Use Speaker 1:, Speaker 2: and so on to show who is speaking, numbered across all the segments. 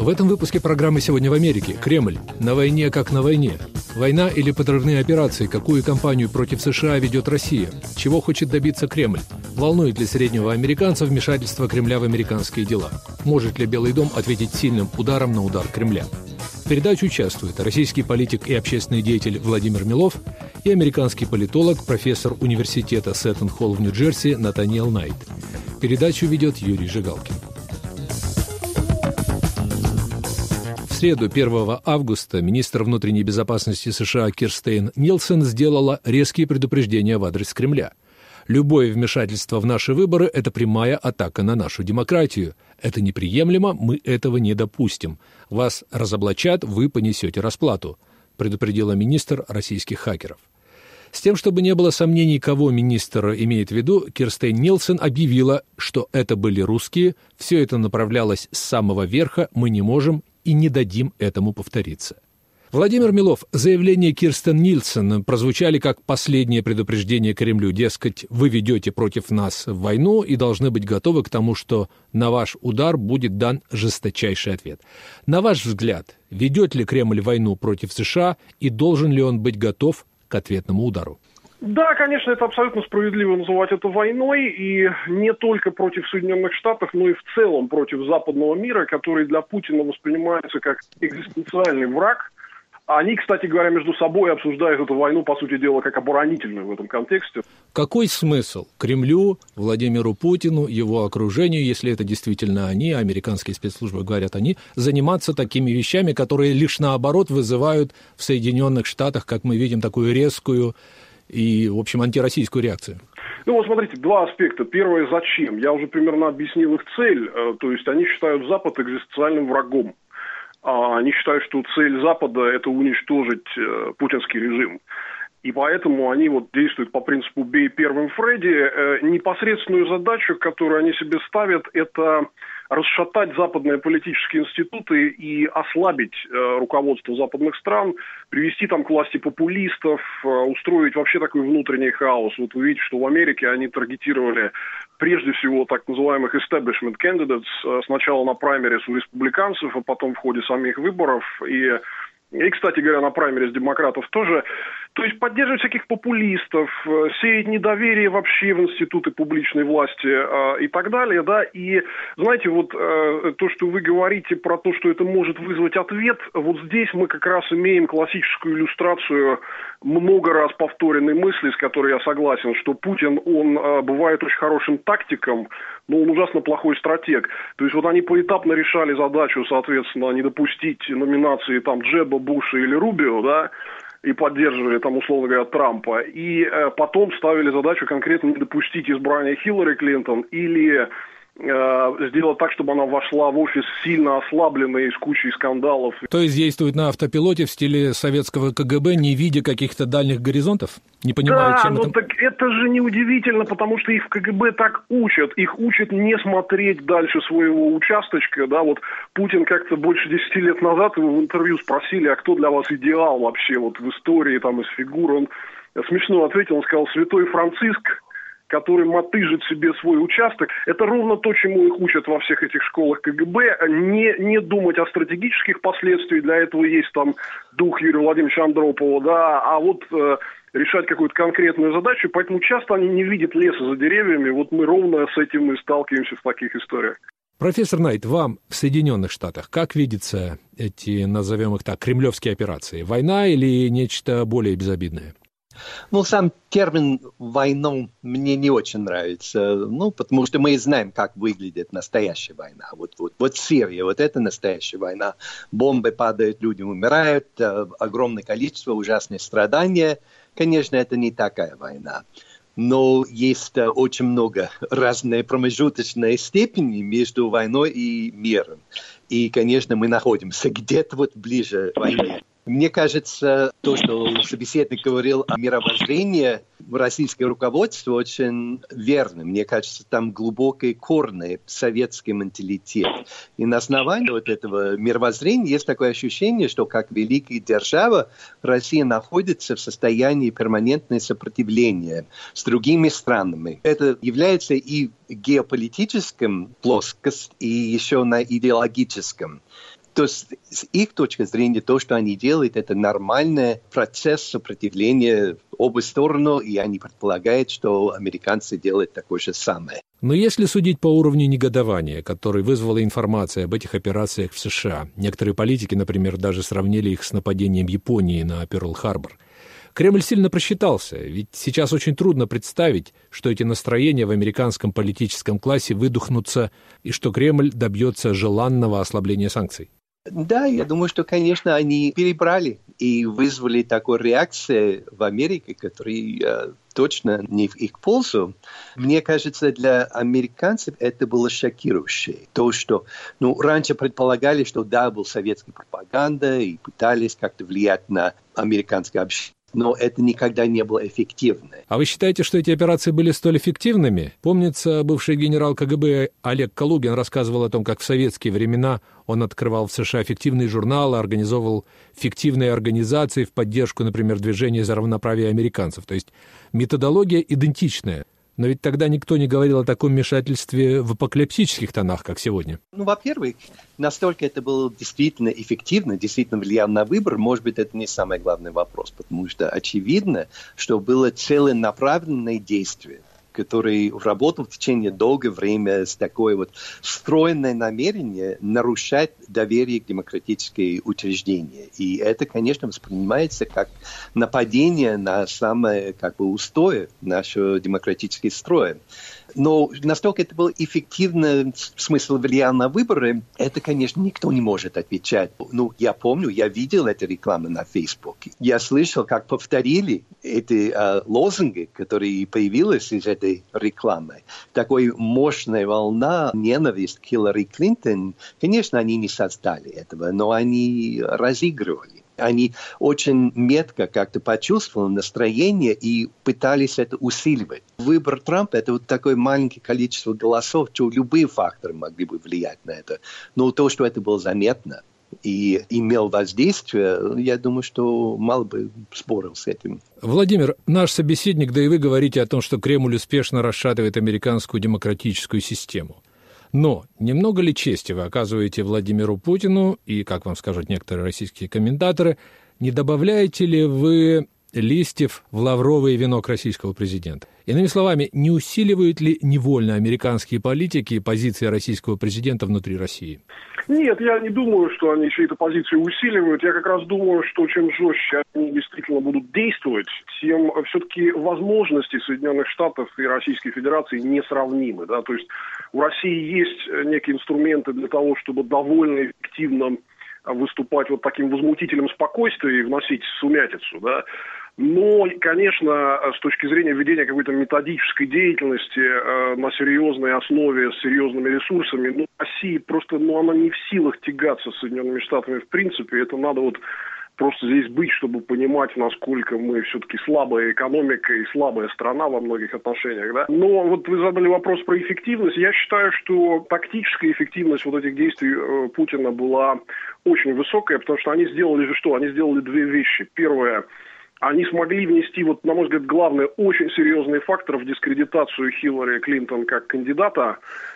Speaker 1: В этом выпуске программы «Сегодня в Америке». Кремль. На войне как на войне. Война или подрывные операции? Какую кампанию против США ведет Россия? Чего хочет добиться Кремль? Волнует ли среднего американца вмешательство Кремля в американские дела? Может ли Белый дом ответить сильным ударом на удар Кремля? В передаче участвуют российский политик и общественный деятель Владимир Милов и американский политолог, профессор университета Сеттон-Холл в Нью-Джерси Натаниэл Найт. Передачу ведет Юрий Жигалкин. В среду, 1 августа, министр внутренней безопасности США Кирстен Нилсен сделала резкие предупреждения в адрес Кремля. Любое вмешательство в наши выборы – это прямая атака на нашу демократию. Это неприемлемо, мы этого не допустим. Вас разоблачат, вы понесете расплату, предупредила министр российских хакеров. С тем, чтобы не было сомнений, кого министр имеет в виду, Кирстен Нилсен объявила, что это были русские, все это направлялось с самого верха, мы не можем и не дадим этому повториться. Владимир Милов, заявления Кирстен Нилсен прозвучали как последнее предупреждение Кремлю, дескать, вы ведете против нас войну и должны быть готовы к тому, что на ваш удар будет дан жесточайший ответ. На ваш взгляд, ведет ли Кремль войну против США и должен ли он быть готов к ответному удару?
Speaker 2: Да, конечно, это абсолютно справедливо называть это войной, и не только против Соединенных Штатов, но и в целом против западного мира, который для Путина воспринимается как экзистенциальный враг. Они, кстати говоря, между собой обсуждают эту войну, по сути дела, как оборонительную в этом контексте.
Speaker 1: Какой смысл Кремлю, Владимиру Путину, его окружению, если это действительно они, американские спецслужбы говорят они, заниматься такими вещами, которые лишь наоборот вызывают в Соединенных Штатах, как мы видим, такую резкую и, в общем, антироссийскую реакцию?
Speaker 2: Ну вот смотрите, два аспекта. Первое, зачем? Я уже примерно объяснил их цель. То есть они считают Запад экзистенциальным врагом. Они считают, что цель Запада – это уничтожить путинский режим. И поэтому они вот действуют по принципу «бей первым, Фредди». Непосредственную задачу, которую они себе ставят, это расшатать западные политические институты и ослабить руководство западных стран, привести там к власти популистов, устроить вообще такой внутренний хаос. Вот вы видите, что в Америке они таргетировали прежде всего так называемых establishment candidates, сначала на праймерис у республиканцев, а потом в ходе самих выборов. И, кстати говоря, на праймерис демократов тоже. То есть поддерживать всяких популистов, сеять недоверие вообще в институты публичной власти и так далее, да. И, знаете, вот то, что вы говорите про то, что это может вызвать ответ, вот здесь мы как раз имеем классическую иллюстрацию много раз повторенной мысли, с которой я согласен, что Путин, он бывает очень хорошим тактиком, но он ужасно плохой стратег. То есть вот они поэтапно решали задачу, соответственно, не допустить номинации там Джеба, Буша или Рубио, да, и поддерживали там, условно говоря, Трампа. И потом ставили задачу конкретно не допустить избрания Хиллари Клинтон или сделать так, чтобы она вошла в офис сильно ослабленной, с кучей скандалов.
Speaker 1: То есть действует на автопилоте в стиле советского КГБ, не видя каких-то дальних горизонтов? Не понимаю,
Speaker 2: да,
Speaker 1: чем
Speaker 2: это...
Speaker 1: это...
Speaker 2: так это же неудивительно, потому что их в КГБ так учат. Их учат не смотреть дальше своего участочка. Да? Вот Путин как-то больше 10 лет назад его в интервью спросили, а кто для вас идеал вообще вот в истории, там, из фигур. Он смешно ответил, он сказал, святой Франциск, который мотыжит себе свой участок. Это ровно то, чему их учат во всех этих школах КГБ. Не думать о стратегических последствиях. Для этого есть там дух Юрия Владимировича Андропова, да, а вот решать какую-то конкретную задачу. Поэтому часто они не видят леса за деревьями. Вот мы ровно с этим и сталкиваемся в таких историях.
Speaker 1: Профессор Найт, вам в Соединенных Штатах как видятся эти, назовем их так, кремлевские операции? Война или нечто более безобидное?
Speaker 3: Ну, сам термин «война» мне не очень нравится, потому что мы знаем, как выглядит настоящая война. Вот Сирия, вот это настоящая война. Бомбы падают, люди умирают, огромное количество, ужасные страдания. Конечно, это не такая война. Но есть очень много разной промежуточной степени между войной и миром. И, конечно, мы находимся где-то вот ближе к войне. Мне кажется, то, что собеседник говорил о мировоззрении российского руководства, очень верно. Мне кажется, там глубокие корни советский менталитет. И на основании вот этого мировоззрения есть такое ощущение, что как великая держава Россия находится в состоянии перманентного сопротивления с другими странами. Это является и геополитическим плоскостью, и еще на идеологическом. То есть с их точки зрения то, что они делают, это нормальный процесс сопротивления в обе стороны, и они предполагают, что американцы делают такое же самое.
Speaker 1: Но если судить по уровню негодования, который вызвала информация об этих операциях в США, некоторые политики, например, даже сравнили их с нападением Японии на Пёрл-Харбор, Кремль сильно просчитался, ведь сейчас очень трудно представить, что эти настроения в американском политическом классе выдохнутся и что Кремль добьется желанного ослабления санкций.
Speaker 3: Да, я думаю, что, конечно, они перебрали и вызвали такую реакцию в Америке, которая точно не в их пользу. Мне кажется, для американцев это было шокирующе. То, что раньше предполагали, что да, был советская пропаганда и пытались как-то влиять на американское общество. Но это никогда не было эффективно.
Speaker 1: А вы считаете, что эти операции были столь эффективными? Помнится, бывший генерал КГБ Олег Калугин рассказывал о том, как в советские времена он открывал в США фиктивные журналы, организовывал фиктивные организации в поддержку, например, движения за равноправие американцев. То есть методология идентичная. Но ведь тогда никто не говорил о таком вмешательстве в апокалипсических тонах, как сегодня.
Speaker 3: Во-первых, настолько это было действительно эффективно, действительно влияло на выбор, может быть, это не самый главный вопрос, потому что очевидно, что было целенаправленное действие, который работал в течение долгого времени с такой вот стройное намерение нарушать доверие к демократическим учреждениям. И это, конечно, воспринимается как нападение на самое устои нашего демократического строя. Но настолько это было эффективно, в смысле влияло на выборы, это, конечно, никто не может отвечать. Я помню, я видел эту рекламу на Фейсбуке. Я слышал, как повторили эти лозунги, которые появились из этой рекламы. Такой мощная волна ненависти к Хиллари Клинтон. Конечно, они не создали этого, но они разыгрывали. Они очень метко как-то почувствовали настроение и пытались это усиливать. Выбор Трампа – это вот такое маленькое количество голосов, что любые факторы могли бы влиять на это. Но то, что это было заметно и имел воздействие, я думаю, что мало бы спорил с этим.
Speaker 1: Владимир, наш собеседник, да и вы говорите о том, что Кремль успешно расшатывает американскую демократическую систему. Но немного ли чести вы оказываете Владимиру Путину, и, как вам скажут некоторые российские комментаторы, не добавляете ли вы листьев в лавровый венок российского президента? Иными словами, не усиливают ли невольно американские политики позиции российского президента внутри России?
Speaker 2: Нет, я не думаю, что они чьи-то позиции усиливают. Я как раз думаю, что чем жестче они действительно будут действовать, тем все-таки возможности Соединенных Штатов и Российской Федерации несравнимы. Да? То есть у России есть некие инструменты для того, чтобы довольно эффективно выступать вот таким возмутителем спокойствия и вносить сумятицу, да. Но, конечно, с точки зрения ведения какой-то методической деятельности на серьезной основе, с серьезными ресурсами, Россия просто, она не в силах тягаться с Соединенными Штатами в принципе. Это надо вот просто здесь быть, чтобы понимать, насколько мы все-таки слабая экономика и слабая страна во многих отношениях, да. Но вот вы задали вопрос про эффективность. Я считаю, что тактическая эффективность вот этих действий Путина была очень высокая, потому что они сделали же что? Они сделали две вещи. Первое, они смогли внести, вот, на мой взгляд, главный, очень серьезный фактор в дискредитацию Хиллари Клинтон как кандидата,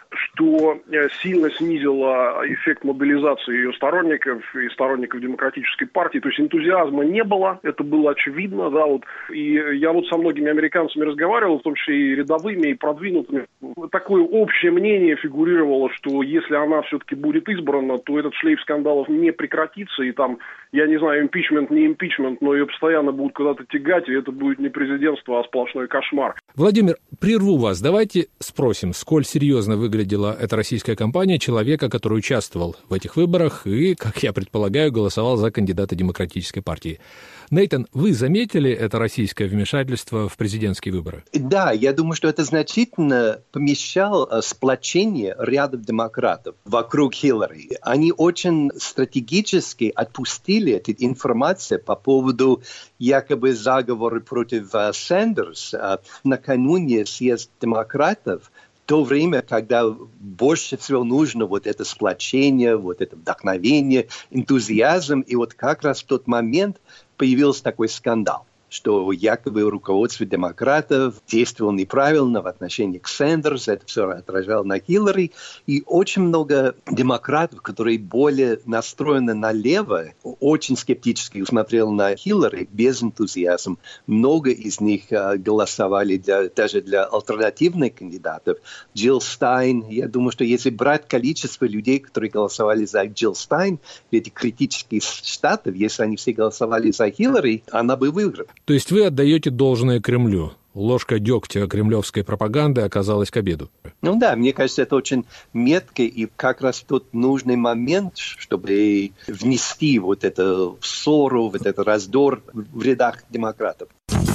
Speaker 2: что сильно снизило эффект мобилизации ее сторонников и сторонников Демократической партии. То есть энтузиазма не было, это было очевидно, да, вот. И я вот со многими американцами разговаривал, в том числе и рядовыми, и продвинутыми. Такое общее мнение фигурировало, что если она все-таки будет избрана, то этот шлейф скандалов не прекратится, и там, я не знаю, импичмент, не импичмент, но ее постоянно будут куда-то тягать, и это будет не президентство, а сплошной кошмар.
Speaker 1: Владимир, прерву вас. Давайте спросим, сколь серьезно выглядела эта российская кампания человека, который участвовал в этих выборах и, как я предполагаю, голосовал за кандидата Демократической партии. Нейтан, вы заметили это российское вмешательство в президентские выборы?
Speaker 3: Да, я думаю, что это значительно помещало сплочение ряда демократов вокруг Хиллари. Они очень стратегически отпустили эту информацию по поводу якобы заговора против Сандерса накануне съезда демократов. В то время, когда больше всего нужно вот это сплочение, вот это вдохновение, энтузиазм, и вот как раз в тот момент появился такой скандал. что якобы руководство демократов действовало неправильно в отношении к Сэндерсу, это все отражало на Хиллари. И очень много демократов, которые более настроены налево, очень скептически смотрели на Хиллари без энтузиазма. Много из них голосовали даже для альтернативных кандидатов. Джилл Стайн, я думаю, что если брать количество людей, которые голосовали за Джилл Стайн в этих критических штатах, если они все голосовали за Хиллари, она бы выиграла.
Speaker 1: То есть вы отдаете должное Кремлю? Ложка дегтя кремлевской пропаганды оказалась к обеду.
Speaker 3: Ну да, мне кажется, это очень метко и как раз тот нужный момент, чтобы внести вот эту ссору, вот этот раздор в рядах демократов.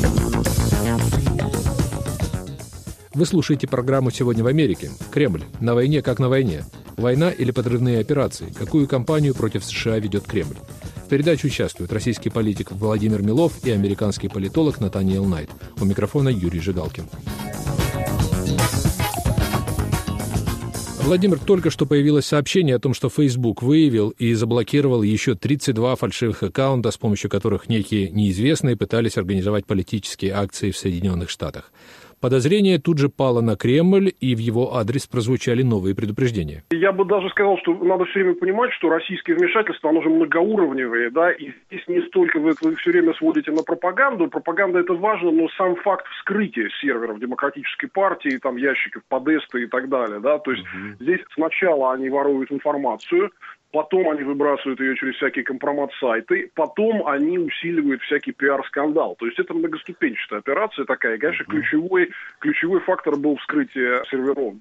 Speaker 1: Вы слушаете программу «Сегодня в Америке». Кремль. На войне как на войне. Война или подрывные операции? Какую кампанию против США ведет Кремль? В передаче участвуют российский политик Владимир Милов и американский политолог Натаниэл Найт. У микрофона Юрий Жигалкин. Владимир, только что появилось сообщение о том, что Facebook выявил и заблокировал еще 32 фальшивых аккаунта, с помощью которых некие неизвестные пытались организовать политические акции в Соединенных Штатах. Подозрение тут же пало на Кремль, и в его адрес прозвучали новые предупреждения.
Speaker 2: Я бы даже сказал, что надо все время понимать, что российское вмешательство, оно же многоуровневое, да, и здесь не столько вы все время сводите на пропаганду. Пропаганда это важно, но сам факт вскрытия серверов Демократической партии, там ящиков Подеста и так далее, да, то есть здесь сначала они воруют информацию, потом они выбрасывают ее через всякие компромат-сайты, потом они усиливают всякий пиар-скандал. То есть это многоступенчатая операция такая. И, конечно, ключевой фактор был вскрытие серверов.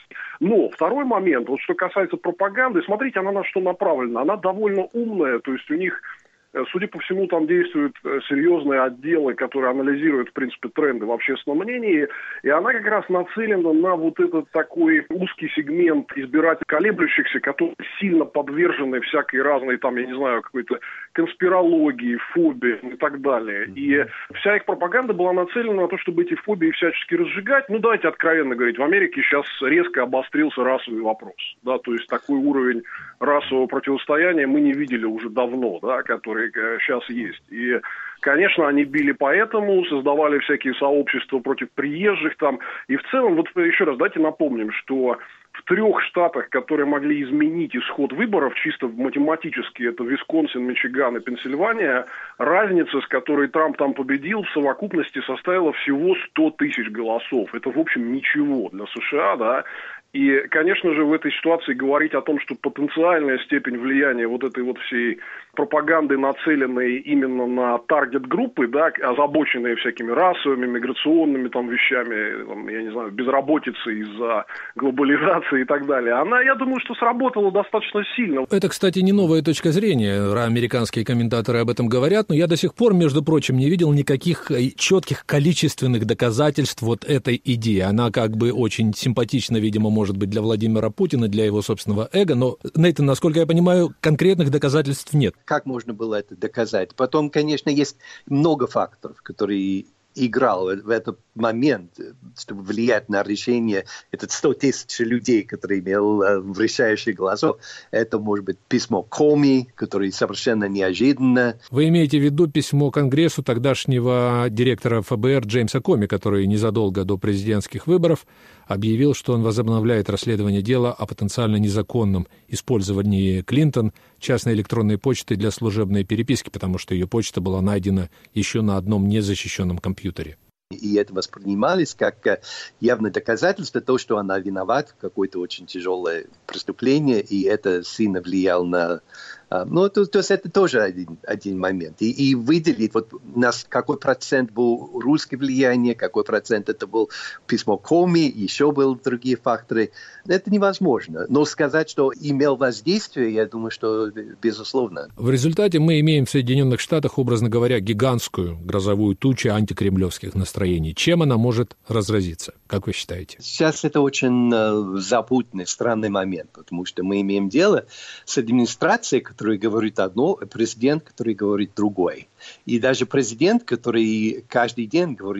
Speaker 2: Но второй момент, вот что касается пропаганды, смотрите, она на что направлена. Она довольно умная, то есть у них... Судя по всему, там действуют серьезные отделы, которые анализируют, в принципе, тренды в общественном мнении, и она как раз нацелена на вот этот такой узкий сегмент избирателей колеблющихся, которые сильно подвержены всякой разной, там, я не знаю, какой-то конспирологии, фобии и так далее. И вся их пропаганда была нацелена на то, чтобы эти фобии всячески разжигать. Ну, давайте откровенно говорить, в Америке сейчас резко обострился расовый вопрос, да, то есть такой уровень расового противостояния мы не видели уже давно, да, который сейчас есть. И, конечно, они били поэтому, создавали всякие сообщества против приезжих там. И в целом, вот еще раз, давайте напомним, что в 3 штатах, которые могли изменить исход выборов, чисто математически, это Висконсин, Мичиган и Пенсильвания, разница, с которой Трамп там победил, в совокупности составила всего 100 тысяч голосов. Это, в общем, ничего для США, да. И, конечно же, в этой ситуации говорить о том, что потенциальная степень влияния вот этой вот всей пропаганды, нацеленной именно на таргет-группы, да, озабоченные всякими расовыми, миграционными там вещами, там, я не знаю, безработицей из-за глобализации и так далее, она, я думаю, что сработала достаточно сильно.
Speaker 1: Это, кстати, не новая точка зрения. Американские комментаторы об этом говорят, но я до сих пор, между прочим, не видел никаких четких количественных доказательств вот этой идеи. Она как бы очень симпатична, видимо, может быть, для Владимира Путина, для его собственного эго, но, Нейтан, насколько я понимаю, конкретных доказательств нет.
Speaker 3: Как можно было это доказать? Потом, конечно, есть много факторов, которые играл в этот момент, чтобы влиять на решение, этот 100 тысяч людей, которые имел в решающий голосов. Это может быть письмо Коми, которое совершенно неожиданно.
Speaker 1: Вы имеете в виду письмо Конгрессу тогдашнего директора ФБР Джеймса Коми, который незадолго до президентских выборов объявил, что он возобновляет расследование дела о потенциально незаконном использовании Клинтон частной электронной почты для служебной переписки, потому что ее почта была найдена еще на одном незащищенном компьютере.
Speaker 3: И это воспринималось как явное доказательство того, что она виновата в какое-то очень тяжелое преступление, и это сильно влияло на... Ну, то есть это тоже один момент. И выделить, вот у нас какой процент был русское влияние, какой процент это был письмо Коми, еще были другие факторы, это невозможно. Но сказать, что имел воздействие, я думаю, что безусловно.
Speaker 1: В результате мы имеем в Соединенных Штатах, образно говоря, гигантскую грозовую тучу антикремлевских настроений. Чем она может разразиться, как вы считаете?
Speaker 3: Сейчас это очень запутанный, странный момент, потому что мы имеем дело с администрацией, который говорит одно, президент, который говорит другое. И даже президент, который каждый день говорит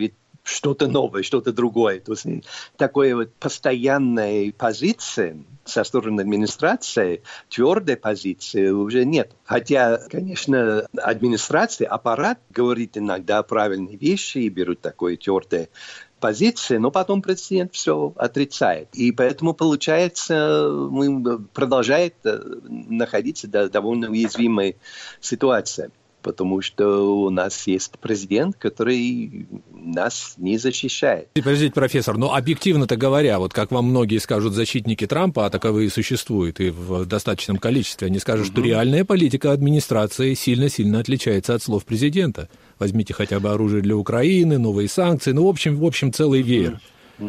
Speaker 3: что-то новое, что-то другое. То есть такой вот постоянной позиции со стороны администрации, твердой позиции уже нет. Хотя, конечно, администрация, аппарат говорит иногда правильные вещи и берут такой твердой позиции, но потом президент все отрицает. И поэтому, получается, мы продолжаем находиться в довольно уязвимой ситуации. Потому что у нас есть президент, который нас не защищает.
Speaker 1: Подождите, профессор, но объективно-то говоря, вот как вам многие скажут защитники Трампа, а таковые существуют и в достаточном количестве, они скажут, что реальная политика администрации сильно-сильно отличается от слов президента. Возьмите хотя бы оружие для Украины, новые санкции, ну, в общем, целый веер.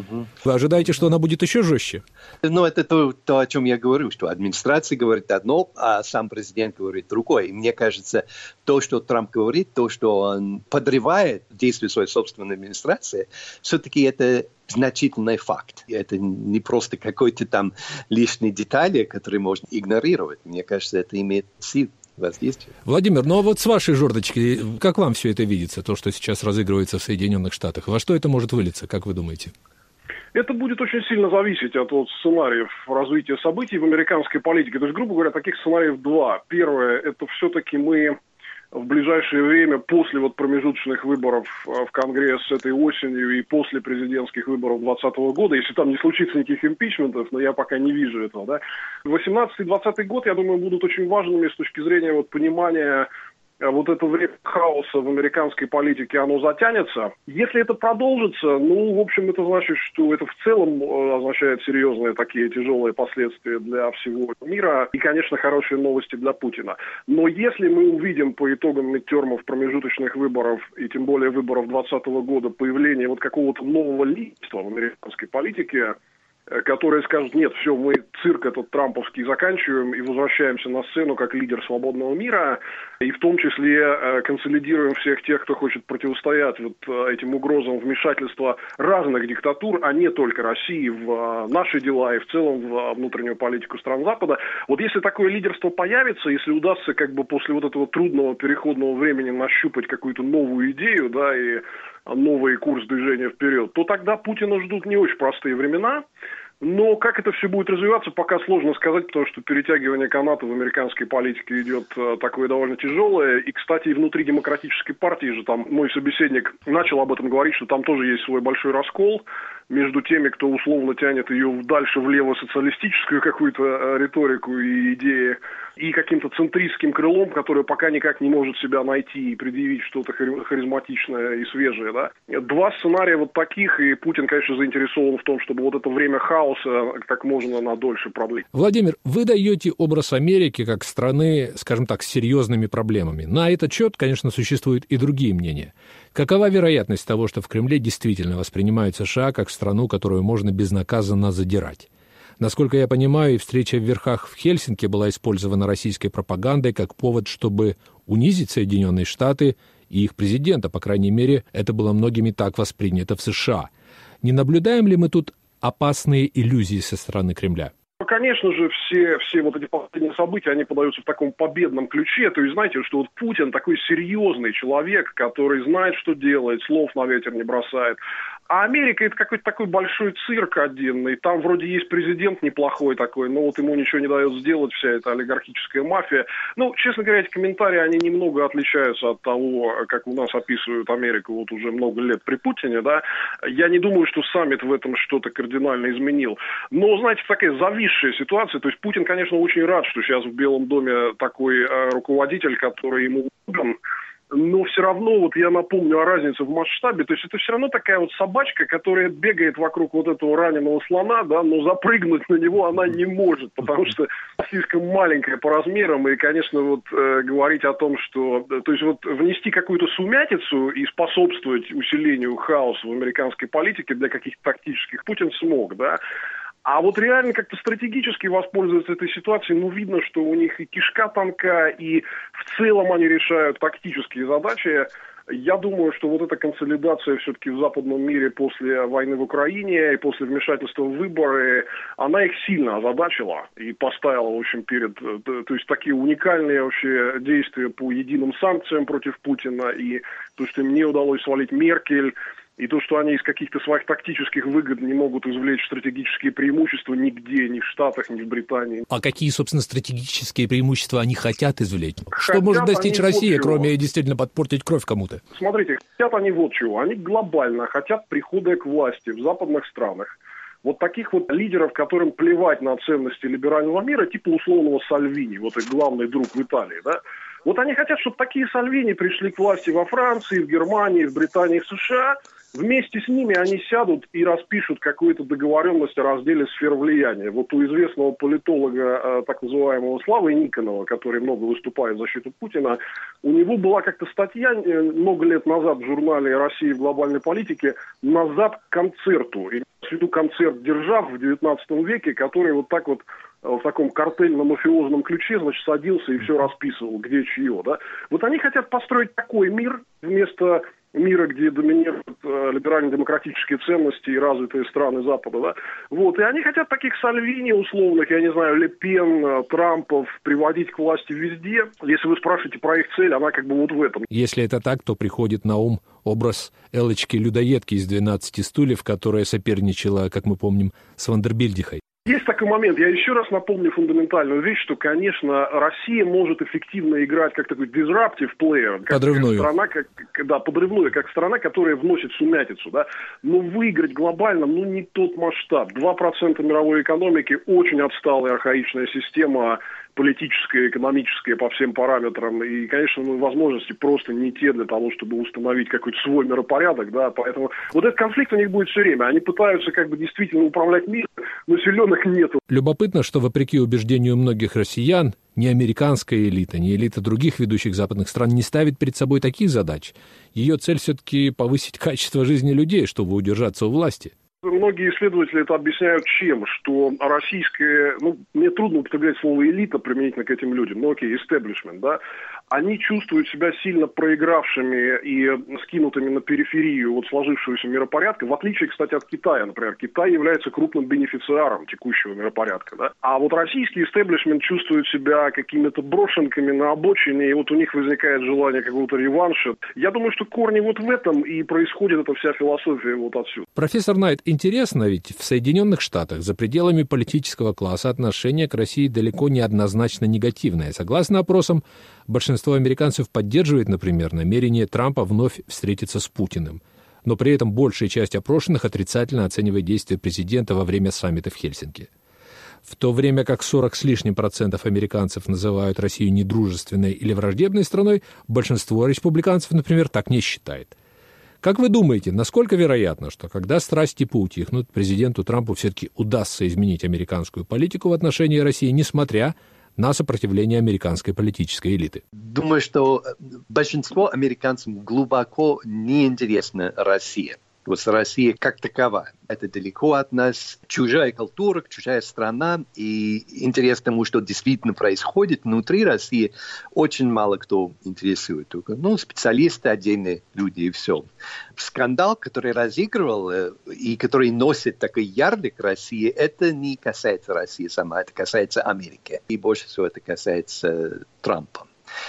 Speaker 1: Вы ожидаете, что она будет еще жестче?
Speaker 3: Ну, это то, о чем я говорю, что администрация говорит одно, а сам президент говорит другое. И мне кажется, то, что Трамп говорит, то, что он подрывает действия своей собственной администрации, все-таки это значительный факт. Это не просто какой-то там лишние детали, которые можно игнорировать. Мне кажется, это имеет силу.
Speaker 1: Владимир, ну а вот с вашей жердочки, как вам все это видится, то, что сейчас разыгрывается в Соединенных Штатах? Во что это может вылиться, как вы думаете?
Speaker 2: Это будет очень сильно зависеть от сценариев развития событий в американской политике. То есть, грубо говоря, таких сценариев два. Первое, это все-таки мы в ближайшее время, после промежуточных выборов в Конгресс этой осенью и после президентских выборов 2020 года, если там не случится никаких импичментов, но я пока не вижу этого, да, 18 и 20 год, я думаю, будут очень важными с точки зрения понимания это время хаоса в американской политике, оно затянется. Если это продолжится, в общем, это значит, что это в целом означает серьезные такие тяжелые последствия для всего мира и, конечно, хорошие новости для Путина. Но если мы увидим по итогам мидтермов, промежуточных выборов и тем более выборов 2020 года появление какого-то нового лидерства в американской политике, которые скажут, нет, все, мы цирк этот трамповский заканчиваем и возвращаемся на сцену как лидер свободного мира, и в том числе консолидируем всех тех, кто хочет противостоять этим угрозам вмешательства разных диктатур, а не только России в наши дела и в целом в внутреннюю политику стран Запада. Вот если такое лидерство появится, если удастся после этого трудного переходного времени нащупать какую-то новую идею, да, и новый курс движения вперед, то тогда Путина ждут не очень простые времена. Но как это все будет развиваться, пока сложно сказать, потому что перетягивание каната в американской политике идет такое довольно тяжелое. И, кстати, и внутри демократической партии же там мой собеседник начал об этом говорить, что там тоже есть свой большой раскол между теми, кто условно тянет ее дальше влево социалистическую какую-то риторику и идеи, и каким-то центристским крылом, которое пока никак не может себя найти и предъявить что-то харизматичное и свежее. Да? Два сценария таких, и Путин, конечно, заинтересован в том, чтобы это время хаоса как можно надольше продлить.
Speaker 1: Владимир, вы даете образ Америки как страны, скажем так, с серьезными проблемами. На этот счет, конечно, существуют и другие мнения. Какова вероятность того, что в Кремле действительно воспринимают США как страну, которую можно безнаказанно задирать? Насколько я понимаю, и встреча в верхах в Хельсинки была использована российской пропагандой как повод, чтобы унизить Соединенные Штаты и их президента. По крайней мере, это было многими так воспринято в США. Не наблюдаем ли мы тут опасные иллюзии со стороны Кремля?
Speaker 2: Конечно же, все эти последние события, они подаются в таком победном ключе. То есть, знаете, что Путин такой серьезный человек, который знает, что делает, слов на ветер не бросает. А Америка — это какой-то такой большой цирк один, и там вроде есть президент неплохой такой, но ему ничего не дает сделать вся эта олигархическая мафия. Честно говоря, эти комментарии, они немного отличаются от того, как у нас описывают Америку уже много лет при Путине, да. Я не думаю, что саммит в этом что-то кардинально изменил. Но, знаете, такая зависшая ситуация, то есть Путин, конечно, очень рад, что сейчас в Белом доме такой руководитель, который ему удобен. Но все равно, я напомню о разнице в масштабе, то есть это все равно такая собачка, которая бегает вокруг этого раненого слона, да, но запрыгнуть на него она не может, потому что слишком маленькая по размерам, и, конечно, говорить о том, что, то есть внести какую-то сумятицу и способствовать усилению хаоса в американской политике для каких-то тактических Путин смог, да. А реально как-то стратегически воспользоваться этой ситуацией, видно, что у них и кишка тонка, и в целом они решают тактические задачи. Я думаю, что эта консолидация все-таки в западном мире после войны в Украине и после вмешательства в выборы, она их сильно озадачила и поставила, в общем, то есть такие уникальные вообще действия по единым санкциям против Путина, и то, что им не удалось свалить Меркель, И то, что они из каких-то своих тактических выгод не могут извлечь стратегические преимущества нигде, ни в Штатах, ни в Британии.
Speaker 1: А какие, собственно, стратегические преимущества они хотят извлечь? Что может достичь Россия, кроме действительно подпортить кровь кому-то?
Speaker 2: Смотрите, хотят они вот чего. Они глобально хотят прихода к власти в западных странах. Вот таких вот лидеров, которым плевать на ценности либерального мира, типа условного Сальвини, вот их главный друг в Италии, да? Вот они хотят, чтобы такие Сальвини пришли к власти во Франции, в Германии, в Британии, в США. Вместе с ними они сядут и распишут какую-то договоренность о разделе сфер влияния. Вот у известного политолога, так называемого Славы Никонова, который много выступает в защиту Путина, у него была как-то статья много лет назад в журнале «Россия в глобальной политике» «Назад к концерту». И в виду концерт держав в XIX веке, который вот так вот в таком картельно-мафиозном ключе, значит, садился и все расписывал, где чье, да. Вот они хотят построить такой мир вместо мира, где доминируют либерально-демократические ценности и развитые страны Запада, да. Вот, и они хотят таких Сальвини условных, я не знаю, Ле Пен, Трампов приводить к власти везде. Если вы спрашиваете про их цель, она как бы вот в этом.
Speaker 1: Если это так, то приходит на ум образ Эллочки-людоедки из «12 стульев», которая соперничала, как мы помним, с Вандербильдихой.
Speaker 2: Есть такой момент. Я еще раз напомню фундаментальную вещь, что, конечно, Россия может эффективно играть как такой disruptive player.
Speaker 1: Подрывную.
Speaker 2: Подрывную, как страна, которая вносит сумятицу. Да? Но выиграть глобально, не тот масштаб. 2% мировой экономики, очень отсталая архаичная система, политическая, экономическая по всем параметрам. И, конечно, возможности просто не те для того, чтобы установить какой-то свой миропорядок. Да? Поэтому вот этот конфликт у них будет все время. Они пытаются как бы действительно управлять миром, но силенок нету.
Speaker 1: Любопытно, что, вопреки убеждению многих россиян, ни американская элита, ни элита других ведущих западных стран не ставит перед собой таких задач. Ее цель все-таки повысить качество жизни людей, чтобы удержаться у власти.
Speaker 2: Многие исследователи это объясняют чем? Что российская, мне трудно употреблять слово элита применительно к этим людям, но окей, истеблишмент, да, они чувствуют себя сильно проигравшими и скинутыми на периферию вот сложившегося миропорядка, в отличие, кстати, от Китая, например. Китай является крупным бенефициаром текущего миропорядка, да. А вот российский истеблишмент чувствует себя какими-то брошенками на обочине, и вот у них возникает желание какого-то реванша. Я думаю, что корни вот в этом и происходит эта вся философия вот отсюда.
Speaker 1: Профессор Найт, интересно, ведь в Соединенных Штатах за пределами политического класса отношение к России далеко не однозначно негативное. Согласно опросам, большинство американцев поддерживает, например, намерение Трампа вновь встретиться с Путиным. Но при этом большая часть опрошенных отрицательно оценивает действия президента во время саммита в Хельсинки. В то время как 40 с лишним процентов американцев называют Россию недружественной или враждебной страной, большинство республиканцев, например, так не считает. Как вы думаете, насколько вероятно, что когда страсти поутихнут, президенту Трампу все-таки удастся изменить американскую политику в отношении России, несмотря на сопротивление американской политической элиты?
Speaker 3: Думаю, что большинство американцев глубоко неинтересна Россия. Вот Россия как такова. Это далеко от нас. Чужая культура, чужая страна. И интерес к тому, что действительно происходит внутри России, очень мало кто интересует. Только, специалисты, отдельные люди и все. Скандал, который разыгрывал и который носит такой ярлык России, это не касается России сама, это касается Америки. И больше всего это касается Трампа.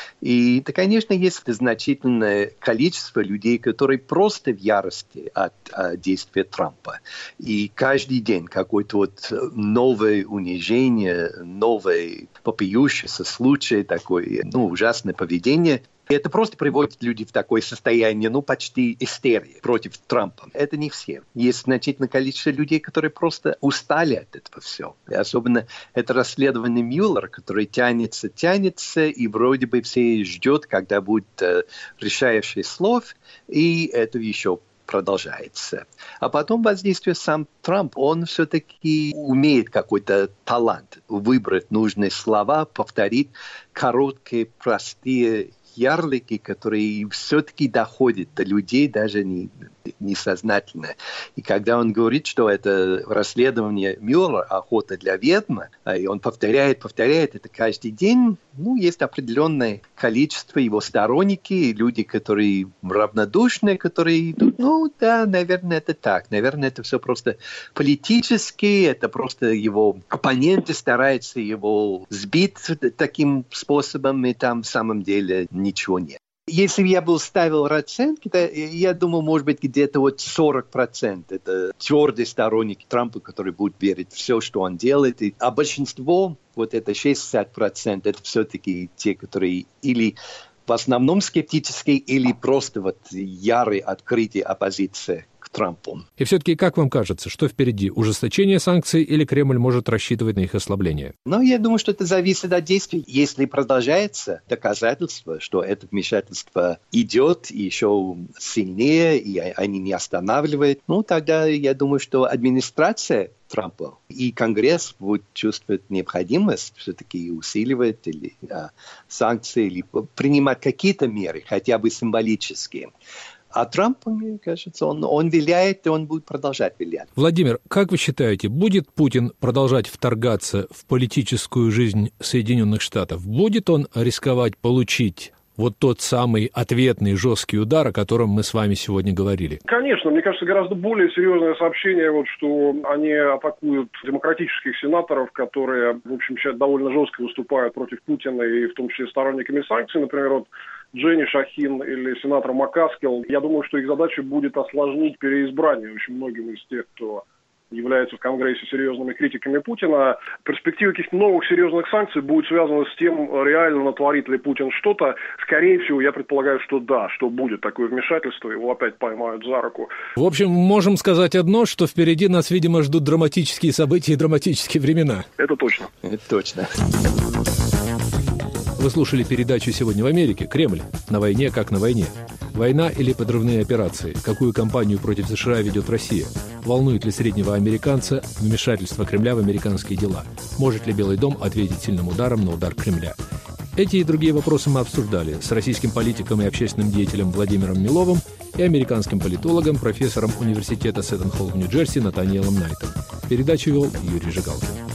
Speaker 3: И, да, конечно, есть значительное количество людей, которые просто в ярости от действия Трампа. И каждый день какое-то новое унижение, новое вопиющееся случай, такое ужасное поведение. И это просто приводит людей в такое состояние, почти истерии против Трампа. Это не все. Есть значительное количество людей, которые просто устали от этого всего. И особенно это расследование Мюллера, которое тянется, и вроде бы все ждет, когда будет решающий слов, и это еще продолжается. А потом воздействие сам Трамп, он все-таки умеет какой-то талант выбрать нужные слова, повторить короткие, простые ярлыки, которые все-таки доходят до людей, даже несознательно. И когда он говорит, что это расследование Мюллера, охота для ведьмы, и он повторяет это каждый день, есть определенное количество его сторонники, люди, которые равнодушны, которые идут, наверное, это так. Наверное, это все просто политически, это просто его оппоненты стараются его сбить таким способом, и там в самом деле ничего нет. Если я бы ставил оценки, то я думаю, может быть, где-то 40%. Это твердые сторонники Трампа, которые будут верить в все, что он делает. А большинство, это 60%, это все-таки те, которые или в основном скептические, или просто ярые открытие оппозиции к Трампу.
Speaker 1: И все-таки, как вам кажется, что впереди? Ужесточение санкций или Кремль может рассчитывать на их ослабление?
Speaker 3: Я думаю, что это зависит от действий. Если продолжается доказательство, что это вмешательство идет еще сильнее, и они не останавливают, тогда я думаю, что администрация Трампа и Конгресс будут чувствовать необходимость все-таки усиливать или санкции, или принимать какие-то меры, хотя бы символические. А Трамп, мне кажется, он виляет, и он будет продолжать вилять.
Speaker 1: Владимир, как вы считаете, будет Путин продолжать вторгаться в политическую жизнь Соединенных Штатов? Будет он рисковать получить тот самый ответный жесткий удар, о котором мы с вами сегодня говорили?
Speaker 2: Конечно, мне кажется, гораздо более серьезное сообщение, что они атакуют демократических сенаторов, которые, в общем, сейчас довольно жестко выступают против Путина, и в том числе сторонниками санкций, например, Дженни Шахин или сенатор Макаскил. Я думаю, что их задача будет осложнить переизбрание очень многим из тех, кто являются в Конгрессе серьезными критиками Путина. Перспектива каких-то новых серьезных санкций будет связана с тем, реально натворит ли Путин что-то. Скорее всего, я предполагаю, что да, что будет такое вмешательство, его опять поймают за руку.
Speaker 1: В общем, можем сказать одно, что впереди нас, видимо, ждут драматические события и драматические времена.
Speaker 2: Это точно.
Speaker 3: Это точно.
Speaker 1: Вы слушали передачу «Сегодня в Америке». Кремль. На войне как на войне. Война или подрывные операции? Какую кампанию против США ведет Россия? Волнует ли среднего американца вмешательство Кремля в американские дела? Может ли Белый дом ответить сильным ударом на удар Кремля? Эти и другие вопросы мы обсуждали с российским политиком и общественным деятелем Владимиром Миловым и американским политологом, профессором университета Сеттон-Холл в Нью-Джерси Натаниэлом Найтом. Передачу вел Юрий Жигалкин.